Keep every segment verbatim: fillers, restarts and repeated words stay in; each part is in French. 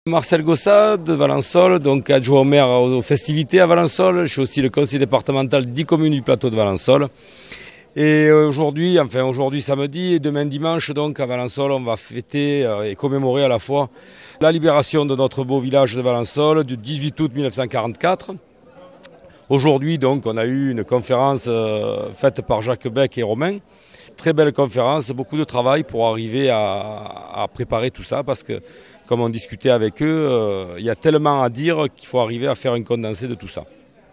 Marcel Gossa de Valençol, donc adjoint au maire aux festivités à Valençol. Je suis aussi le conseiller départemental dix communes du plateau de Valençol. Et aujourd'hui, enfin aujourd'hui samedi et demain dimanche, donc à Valençol, on va fêter et commémorer à la fois la libération de notre beau village de Valençol du dix-huit août mille neuf cent quarante-quatre. Aujourd'hui, donc, on a eu une conférence faite par Jacques Beck et Romain. Très belle conférence, beaucoup de travail pour arriver à, à préparer tout ça parce que, comme on discutait avec eux, euh, il y a tellement à dire qu'il faut arriver à faire un condensé de tout ça.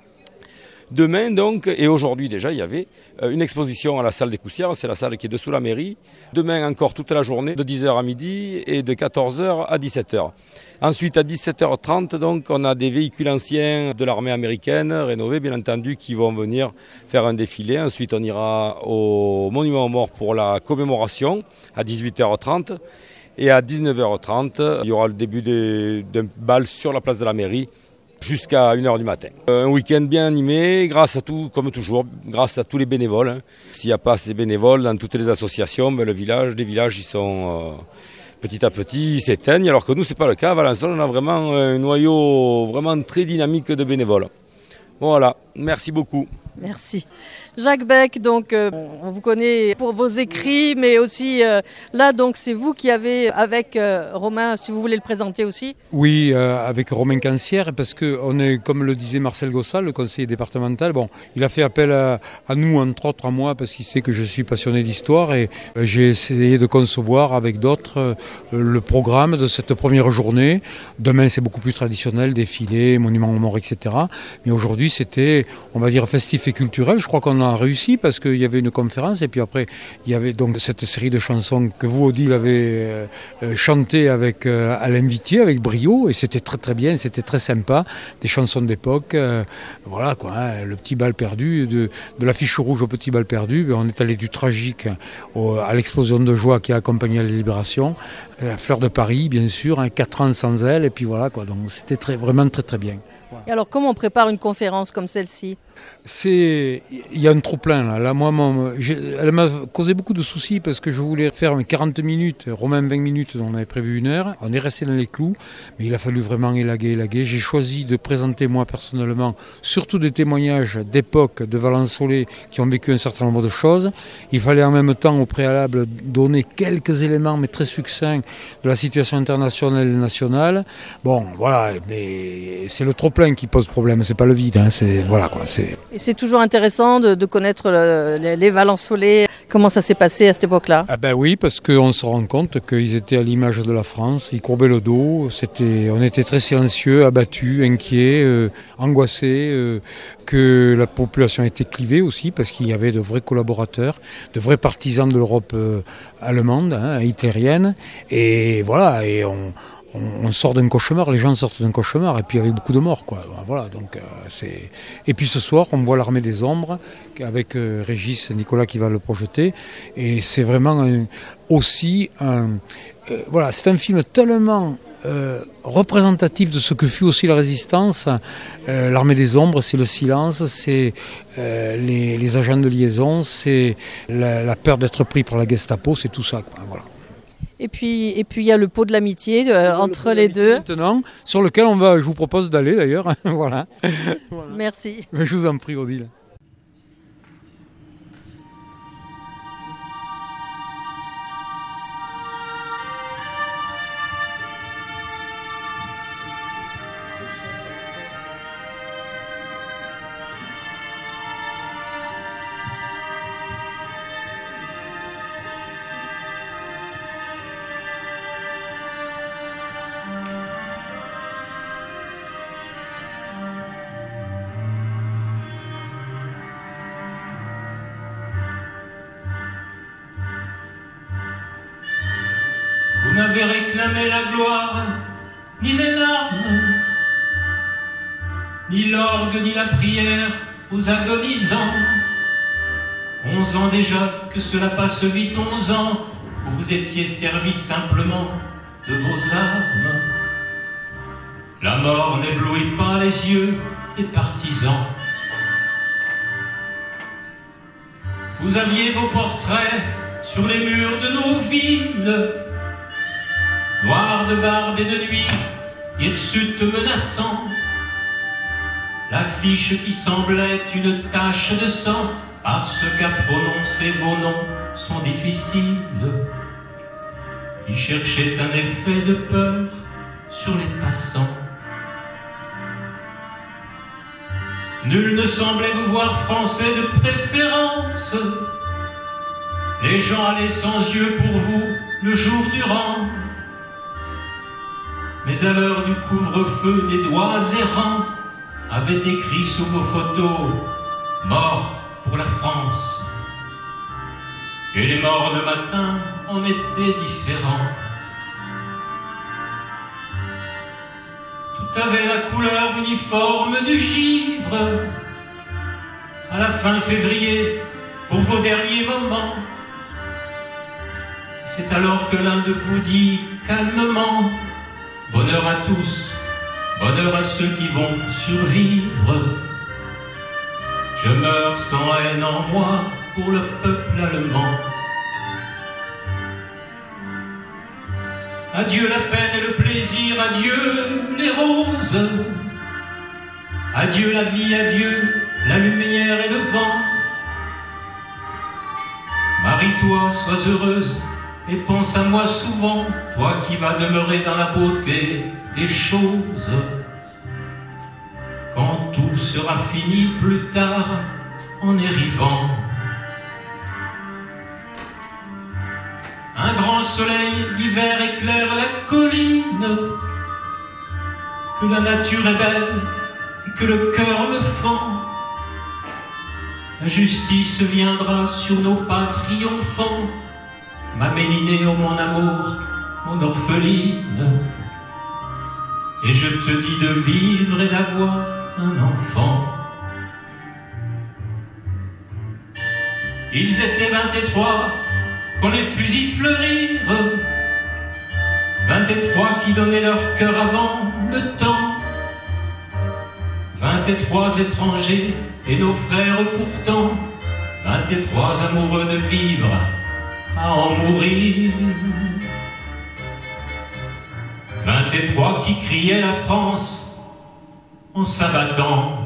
Demain donc, et aujourd'hui déjà, il y avait une exposition à la salle des Coussières, c'est la salle qui est dessous la mairie. Demain encore toute la journée, de dix heures à midi et de quatorze heures à dix-sept heures. Ensuite à dix-sept heures trente, donc, on a des véhicules anciens de l'armée américaine, rénovés bien entendu, qui vont venir faire un défilé. Ensuite on ira au Monument aux Morts pour la commémoration à dix-huit heures trente. Et à dix-neuf heures trente, il y aura le début d'un bal sur la place de la mairie jusqu'à une heure du matin. Un week-end bien animé, grâce à tout, comme toujours, grâce à tous les bénévoles. S'il n'y a pas ces bénévoles dans toutes les associations, ben le village, les villages ils sont euh, petit à petit ils s'éteignent, alors que nous c'est pas le cas. À Valençol, on a vraiment un noyau vraiment très dynamique de bénévoles. Voilà, merci beaucoup. Merci. Jacques Beck, donc euh, on vous connaît pour vos écrits, mais aussi euh, là, donc c'est vous qui avez, avec euh, Romain, si vous voulez le présenter aussi. Oui, euh, avec Romain Cancière, parce que on est, comme le disait Marcel Gossa, le conseiller départemental, bon, il a fait appel à, à nous, entre autres à moi, parce qu'il sait que je suis passionné d'histoire, et euh, j'ai essayé de concevoir avec d'autres euh, le programme de cette première journée. Demain, c'est beaucoup plus traditionnel, défilé, monument aux morts, et cetera. Mais aujourd'hui, c'était, on va dire, festif et culturel. Je crois qu'on a réussi parce qu'il y avait une conférence et puis après il y avait donc cette série de chansons que vous, Odile, avez euh, chanté avec euh, Alain Vitier, avec brio, et c'était très très bien, c'était très sympa, des chansons d'époque, euh, voilà quoi, hein, le petit bal perdu, de, de l'affiche rouge au petit bal perdu, on est allé du tragique au, à l'explosion de joie qui a accompagné la libération, la fleur de Paris bien sûr, hein, quatre ans sans elle, et puis voilà quoi, donc c'était très, vraiment très très bien. Voilà. Et alors comment on prépare une conférence comme celle-ci ? C'est, il y a un trop plein là. Là, moi, mon, elle m'a causé beaucoup de soucis parce que je voulais faire quarante minutes, Romain vingt minutes, on avait prévu une heure. On est resté dans les clous, mais il a fallu vraiment élaguer, élaguer. J'ai choisi de présenter moi personnellement, surtout des témoignages d'époque de Valençolais qui ont vécu un certain nombre de choses. Il fallait en même temps, au préalable, donner quelques éléments, mais très succincts, de la situation internationale et nationale. Bon, voilà, mais c'est le trop plein qui pose problème, c'est pas le vide. Hein, c'est voilà quoi. C'est Et c'est toujours intéressant de, de connaître le, les, les Valençolais, comment ça s'est passé à cette époque-là. Ah ben oui, parce qu'on se rend compte qu'ils étaient à l'image de la France, ils courbaient le dos, c'était, on était très silencieux, abattus, inquiets, euh, angoissés, euh, que la population était clivée aussi, parce qu'il y avait de vrais collaborateurs, de vrais partisans de l'Europe euh, allemande, hein, hitlérienne, et voilà, et on... on sort d'un cauchemar, les gens sortent d'un cauchemar, et puis avec beaucoup de morts, quoi. Voilà, donc euh, c'est. Et puis ce soir, on voit l'Armée des Ombres avec euh, Régis Nicolas qui va le projeter, et c'est vraiment un, aussi un. Euh, voilà, c'est un film tellement euh, représentatif de ce que fut aussi la résistance. Euh, L'Armée des Ombres, c'est le silence, c'est euh, les, les agents de liaison, c'est la, la peur d'être pris par la Gestapo, c'est tout ça, quoi. Voilà. Et puis, et puis il y a le pot de l'amitié euh, entre les deux. Maintenant, sur lequel on va, je vous propose d'aller d'ailleurs. Voilà. Voilà. Merci. Je vous en prie, Odile. Vous n'avez réclamé la gloire, ni les larmes, ni l'orgue, ni la prière aux agonisants. Onze ans déjà que cela passe vite, onze ans, vous vous étiez servi simplement de vos armes. La mort n'éblouit pas les yeux des partisans. Vous aviez vos portraits sur les murs de nos villes, noirs de barbe et de nuit, hirsutes menaçants, l'affiche qui semblait une tache de sang, parce qu'à prononcer vos noms sont difficiles. Ils cherchaient un effet de peur sur les passants. Nul ne semblait vous voir français de préférence. Les gens allaient sans yeux pour vous le jour durant. Mais à l'heure du couvre-feu, des doigts errants avaient écrit sous vos photos « Mort pour la France ». Et les morts le matin en étaient différents. Tout avait la couleur uniforme du givre. À la fin février, pour vos derniers moments, c'est alors que l'un de vous dit calmement « Bonheur à tous, bonheur à ceux qui vont survivre. Je meurs sans haine en moi pour le peuple allemand. » Adieu la peine et le plaisir, adieu les roses. Adieu la vie, adieu la lumière et le vent. Marie-toi, sois heureuse et pense à moi souvent, toi qui vas demeurer dans la beauté des choses. Quand tout sera fini plus tard en arrivant. Un grand soleil d'hiver éclaire la colline. Que la nature est belle et que le cœur me fend. La justice viendra sur nos pas triomphants. Ma Mélinée, oh mon amour, mon orpheline. Et je te dis de vivre et d'avoir un enfant. Ils étaient vingt-trois quand les fusils fleurirent, vingt-trois qui donnaient leur cœur avant le temps, vingt-trois étrangers et nos frères pourtant, vingt-trois amoureux de vivre à en mourir, vingt-trois qui criaient la France en s'abattant.